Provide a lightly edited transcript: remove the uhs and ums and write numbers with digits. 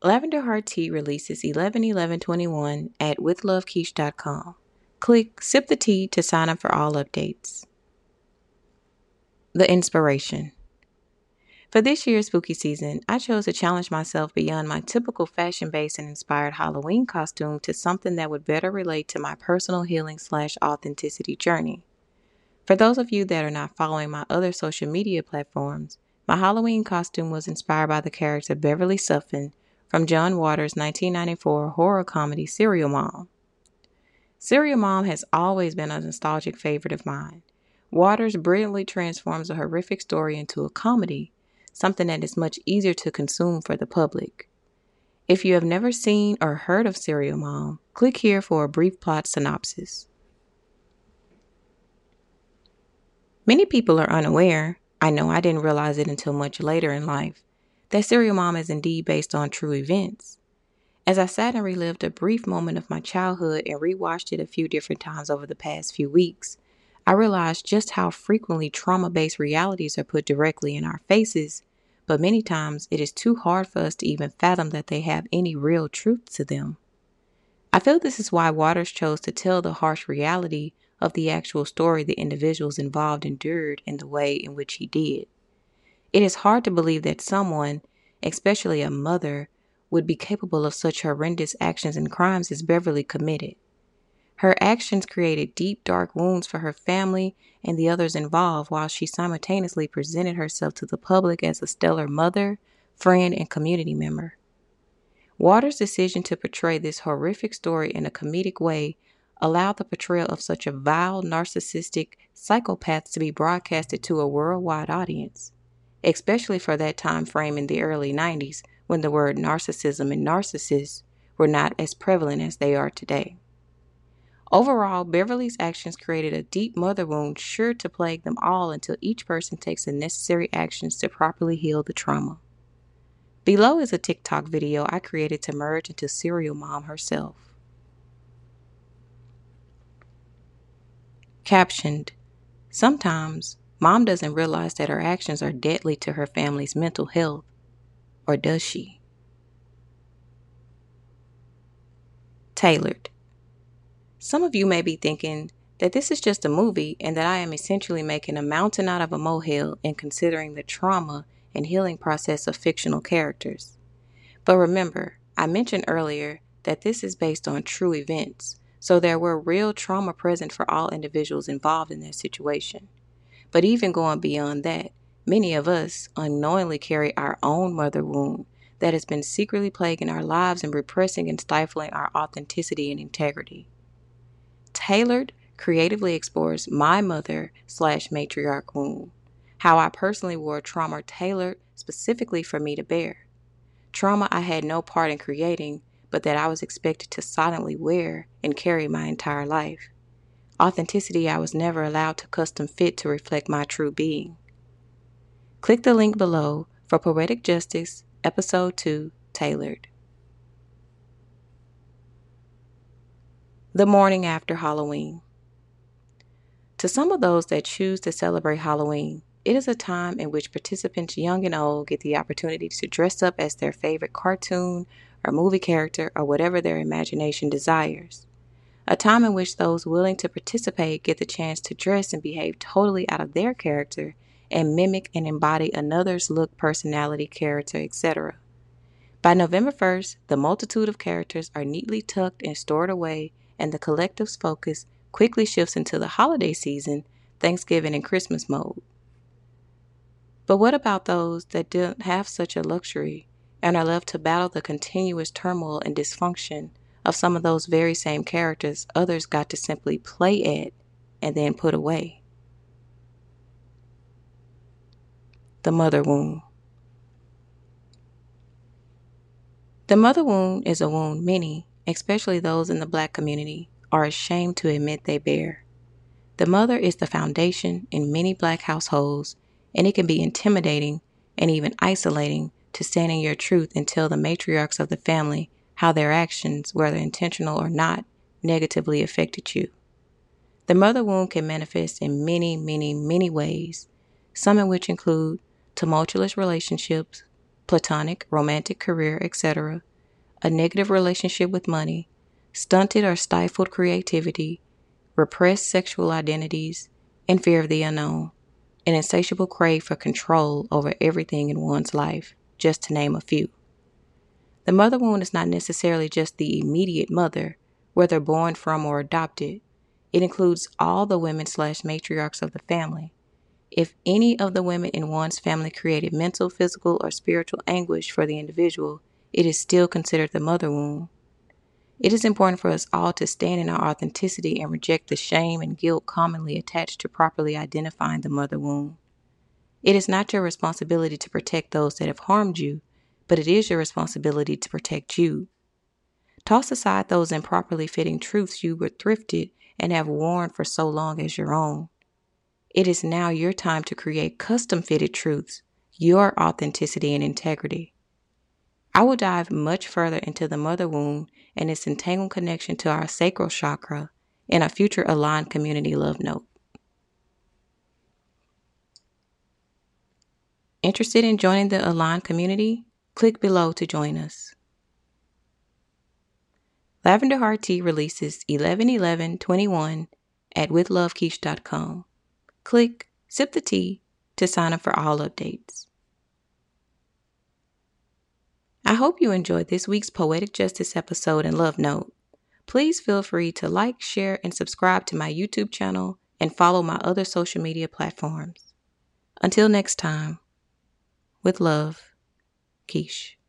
Lavender Heart Tea releases 11/11/21 at withlovequiche.com. Click Sip the Tea to sign up for all updates. The inspiration. For this year's spooky season, I chose to challenge myself beyond my typical fashion-based and inspired Halloween costume to something that would better relate to my personal healing/authenticity journey. For those of you that are not following my other social media platforms, my Halloween costume was inspired by the character Beverly Suffin from John Waters' 1994 horror comedy Serial Mom. Serial Mom has always been a nostalgic favorite of mine. Waters brilliantly transforms a horrific story into a comedy, something that is much easier to consume for the public. If you have never seen or heard of Serial Mom, click here for a brief plot synopsis. Many people are unaware, I know I didn't realize it until much later in life, that Serial Mom is indeed based on true events. As I sat and relived a brief moment of my childhood and rewatched it a few different times over the past few weeks, I realized just how frequently trauma-based realities are put directly in our faces, but many times it is too hard for us to even fathom that they have any real truth to them. I feel this is why Waters chose to tell the harsh reality of the actual story the individuals involved endured in the way in which he did. It is hard to believe that someone, especially a mother, would be capable of such horrendous actions and crimes as Beverly committed. Her actions created deep, dark wounds for her family and the others involved, while she simultaneously presented herself to the public as a stellar mother, friend, and community member. Waters' decision to portray this horrific story in a comedic way allowed the portrayal of such a vile, narcissistic psychopath to be broadcasted to a worldwide audience, especially for that time frame in the early 90s when the word narcissism and narcissists were not as prevalent as they are today. Overall, Beverly's actions created a deep mother wound sure to plague them all until each person takes the necessary actions to properly heal the trauma. Below is a TikTok video I created to merge into Serial Mom herself. Captioned, "Sometimes, Mom doesn't realize that her actions are deadly to her family's mental health, or does she?" Tailored. Some of you may be thinking that this is just a movie and that I am essentially making a mountain out of a molehill in considering the trauma and healing process of fictional characters. But remember, I mentioned earlier that this is based on true events, so there were real trauma present for all individuals involved in their situation. But even going beyond that, many of us unknowingly carry our own mother wound that has been secretly plaguing our lives and repressing and stifling our authenticity and integrity. Tailored creatively explores my mother/matriarch wound, how I personally wore trauma tailored specifically for me to bear. Trauma I had no part in creating, but that I was expected to silently wear and carry my entire life. Authenticity I was never allowed to custom fit to reflect my true being. Click the link below for Poetic Justice, Episode 2, Tailored. The morning after Halloween. To some of those that choose to celebrate Halloween, it is a time in which participants young and old get the opportunity to dress up as their favorite cartoon or movie character or whatever their imagination desires. A time in which those willing to participate get the chance to dress and behave totally out of their character and mimic and embody another's look, personality, character, etc. By November 1st, the multitude of characters are neatly tucked and stored away, and the collective's focus quickly shifts into the holiday season, Thanksgiving and Christmas mode. But what about those that don't have such a luxury and are left to battle the continuous turmoil and dysfunction of some of those very same characters others got to simply play at and then put away? The mother wound. The mother wound is a wound many, especially those in the Black community, are ashamed to admit they bear. The mother is the foundation in many Black households, and it can be intimidating and even isolating to stand in your truth and tell the matriarchs of the family how their actions, whether intentional or not, negatively affected you. The mother wound can manifest in many, many, many ways, some in which include tumultuous relationships, platonic, romantic, career, etc., a negative relationship with money, stunted or stifled creativity, repressed sexual identities, and fear of the unknown, an insatiable crave for control over everything in one's life, just to name a few. The mother wound is not necessarily just the immediate mother, whether born from or adopted. It includes all the women/matriarchs of the family. If any of the women in one's family created mental, physical, or spiritual anguish for the individual, it is still considered the mother wound. It is important for us all to stand in our authenticity and reject the shame and guilt commonly attached to properly identifying the mother wound. It is not your responsibility to protect those that have harmed you, but it is your responsibility to protect you. Toss aside those improperly fitting truths you were thrifted and have worn for so long as your own. It is now your time to create custom-fitted truths, your authenticity and integrity. I will dive much further into the mother wound and its entangled connection to our sacral chakra in a future Aligned Community Love Note. Interested in joining the Aligned community? Click below to join us. Lavender Heart Tea releases 11/11/21 at withlovequiche.com. Click Sip the Tea to sign up for all updates. I hope you enjoyed this week's Poetic Justice episode and Love Note. Please feel free to like, share, and subscribe to my YouTube channel and follow my other social media platforms. Until next time, with love, Quiche.